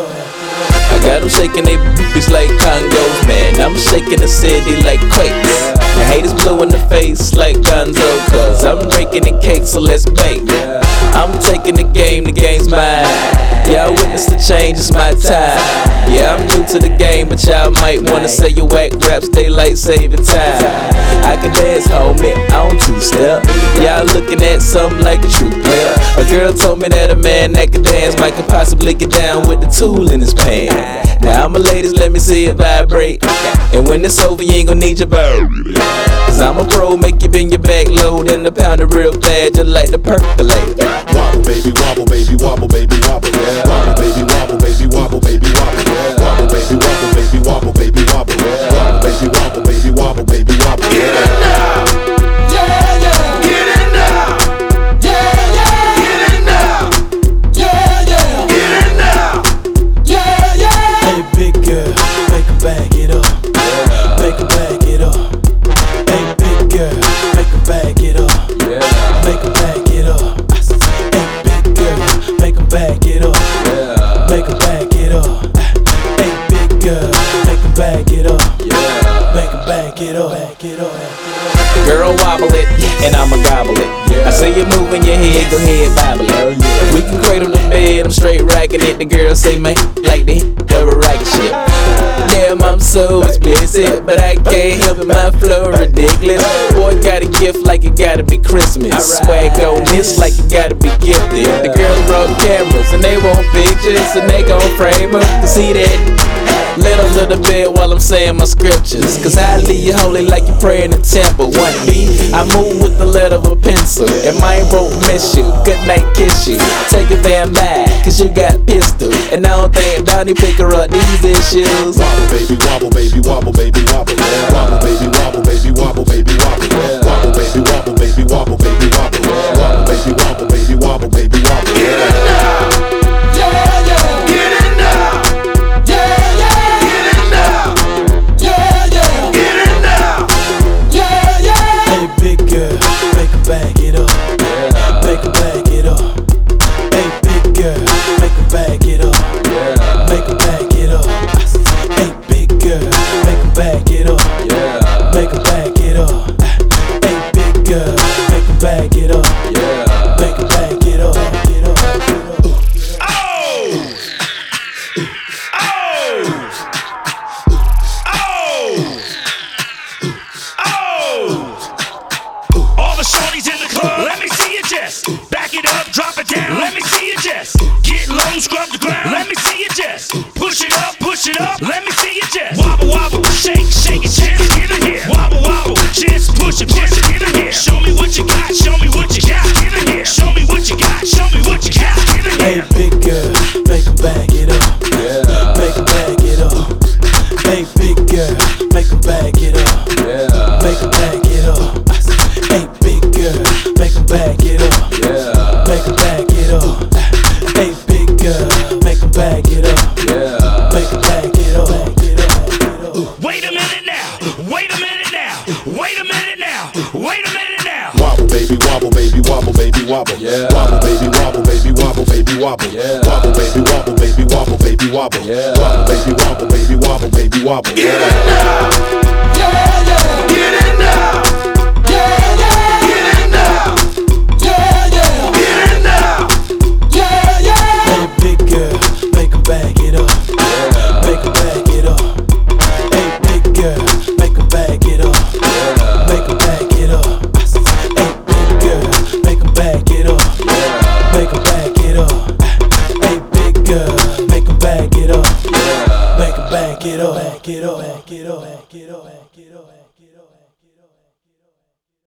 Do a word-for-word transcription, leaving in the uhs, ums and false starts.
I got them shaking they booties like congos, man. I'm shaking the city like quakes. The haters blue in the face like Gonzo, cause I'm breaking the cake, so let's bake. I'm taking the game, the game's mine. Y'all witness the change, it's my time. Yeah, I'm new to the game, but y'all might wanna say you whack raps, daylight saving time. I can dance, homie, on two-step. Y'all looking at something like a true player. A girl told me that a man that can dance might could possibly get down with the tool in his pants. Now I'm a ladies, let me see it vibrate. And when it's over, you ain't gon' need your bird. Cause I'm a pro, make you bend your back low, then the pound it real fast, just like the percolate. Wobble, baby, wobble, baby, wobble, baby, wobble. Yeah. Wobble, baby, wobble, baby, wobble, baby, wobble. Yeah. Wobble, baby, wobble, baby, wobble, baby, wobble. Yeah. Wobble, baby, wobble, baby, wobble, baby, wobble. Get it now, yeah, yeah. Get it now, yeah, yeah. Get it now, yeah, yeah. Get it now, yeah, yeah. Hey, big girl, make 'em back it up. Yeah. Make 'em back it up. Hey, big girl, make 'em back it up. Yeah. Make 'em back it up. Hey, big girl, make 'em back it up. Yeah. Make 'em back it up. Hey, big girl, make 'em back it up. Yeah. Make 'em back it up. Back it up. Girl, wobble it, and I'ma gobble it. I see you moving your head, go ahead, bobble it. We can cradle the bed, I'm straight rocking it. The girl say, man, like the double rocket shit. Damn, I'm so explicit, but I can't help it, my flow ridiculous. Boy, got a gift like it gotta be Christmas. Swag on this like it gotta be gifted. The girls brought cameras, and they want pictures, and they gon' frame them. See that? Let a little bit while I'm saying my scriptures. Cause I leave you holy like you pray in the temple. One beat, I move with the letter of a pencil. And mine won't miss you, good night kiss you. Take it damn back, cause you got pistol. And I don't think Donnie pick her up these issues. Wobble, baby, wobble, baby, wobble, baby, wobble. Yeah. Wobble, baby, wobble, baby, wobble, baby, wobble. Yeah. Wobble, baby, wobble, baby, wobble, baby, wobble. Yeah. Wobble, baby, wobble, baby, wobble, baby, wobble. Get it now, yeah, yeah. Get it now, yeah, yeah. Get it now, yeah, yeah. Get it now, yeah, yeah. Hey, big girl, make 'em back it up. Yeah. Make 'em back it up. Hey, big girl, make 'em back it up. Yeah. Make 'em back it up. Hey, big girl, make 'em back it up. Yeah. Make 'em back it up. Hey, big girl, make 'em back it up. Yeah. Make 'em back it up. Get up, get up. Oh, oh, oh, oh. All the shorties in the club, let me see you just back it up, drop it down. Let me see you just get low, scrub the ground. Let me see you just push it up, push it up. Let me see you just wobble, wobble, shake, shake it, just give it here. Wobble, wobble, just push it, push it, give it here. Show me what you got, show me what you got, give it here. Show me what you got, show me what you got, give it Hey, here. big girl, make 'em back it up. Yeah. Make 'em back it up. Hey, big girl, make 'em back it up. Yeah. Make 'em back it up. Hey, big girl, make 'em back it up. Yeah. Make 'em back it up. Hey, big girl, make 'em back it up. Yeah. Make 'em back it up. Back it up. Back it up. Wait a minute now, wait a minute now, wait a minute now, wait a minute now. Wobble, baby, wobble, baby, wobble, baby, wobble. Yeah. Wobble, baby, wobble, baby, wobble, baby, wobble. Yeah. Wobble, baby, wobble, baby, wobble, baby, wobble. Yeah. Wobble, baby, wobble, baby, wobble, baby, wobble. Get it now, yeah, yeah. Get it now, yeah, yeah. Get it now, yeah, yeah. Get it now, yeah, yeah. Hey, big girl, make 'em back it up. Yeah. Make 'em back it up. Hey, big girl, make 'em back it up. Yeah. Make 'em back it up. Hey, big girl, make 'em back it up. Yeah. Make 'em back it up. Hey, big girl, make 'em back it up. Yeah. Make 'em back it up. Back it up. Back it up. Back it up. Back it up.